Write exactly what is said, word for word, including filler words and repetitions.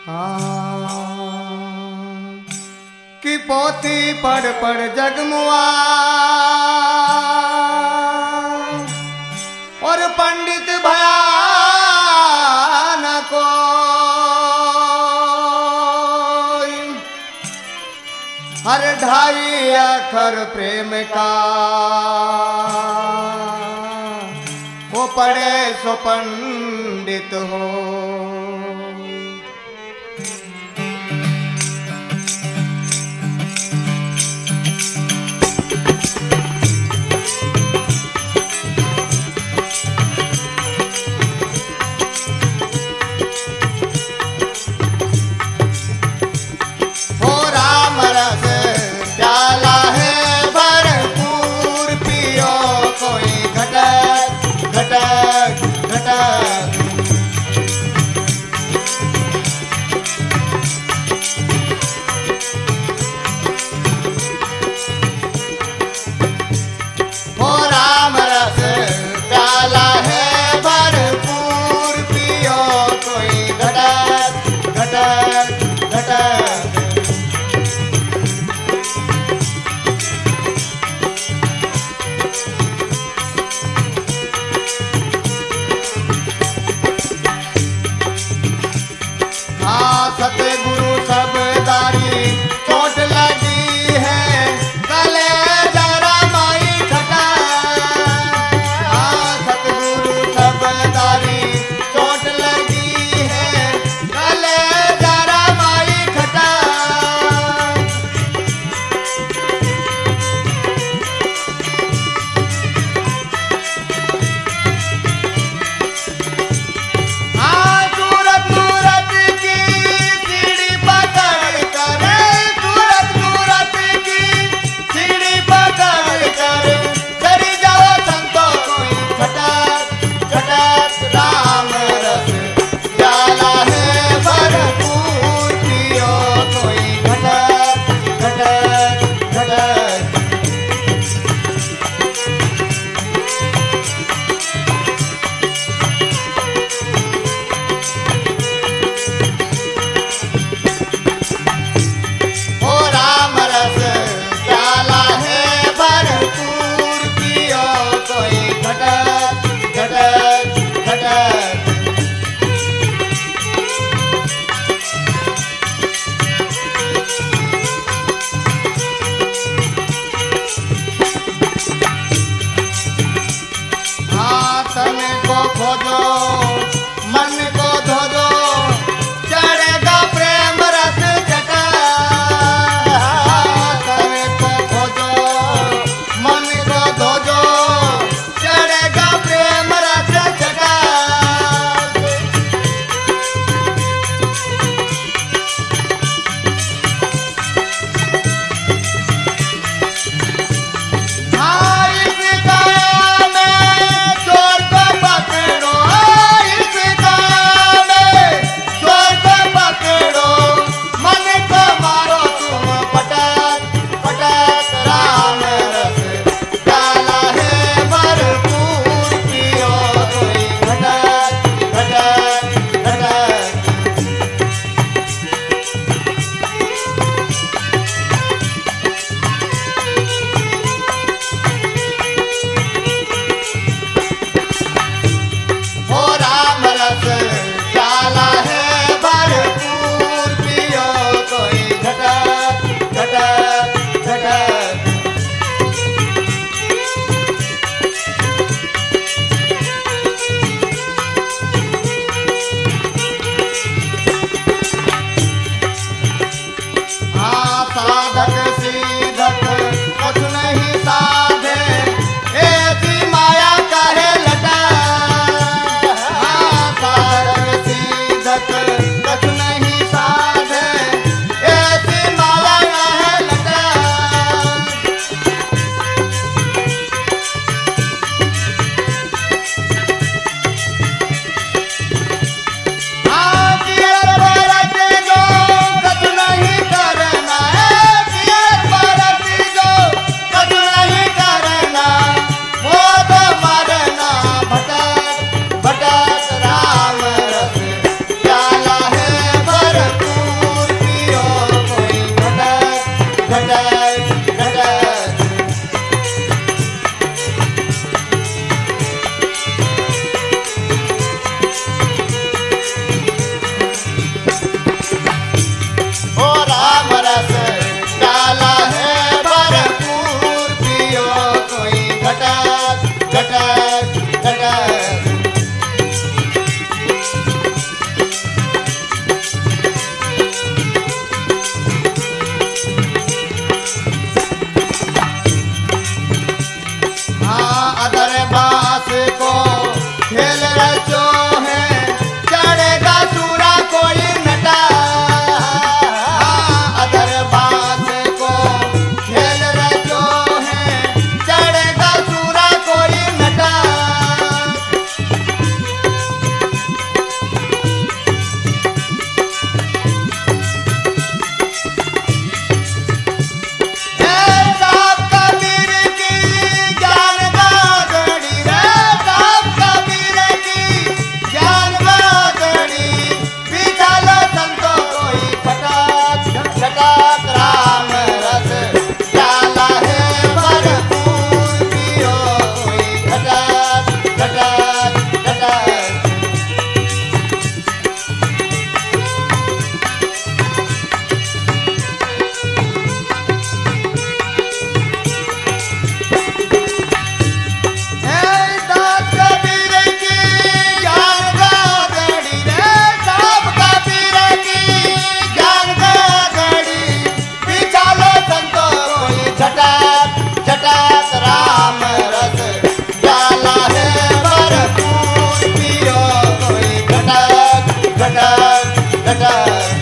कि पोथी पढ़ पढ़ जगमुआ और पंडित भया न कोई, हर ढाई अखर प्रेम का वो पढ़े सो पंडित हो। सतगुरु सब दारी चोट लगी है, गले जरा माई खटा। सतगुरु सब दारी चोट लगी है, गले जरा माई खटा। हाँ सूरत सूरत की खोजो मन को धोजो, चढ़ेगा प्रेम रस जटा। तन को खोजो मन को धोजो, चढ़ेगा प्रेम रस जटा। हाँ इस गाया में चोर को पकड़ो, इस गाया में चोर को पकड़ो, मन को मारो तुम पटक पटक। राम रस डाला है भरपूर, पियो कोई घटक घटक घटक। हो राम रस डाला है भरपूर, पियो कोई घटक घटक घटक। हाँ साधक सीधक कुछ नहीं साधे, ऐसी माया काहे लटा। हाँ साधक सीधक कुछ नहीं साधे, ऐसी माया काहे लटा। हाँ कियर बरत जो कुछ नहीं करना है, कियर बरत जो कुछ नहीं करना, वो तो मरना भटक भटक। राम रस डाला घटा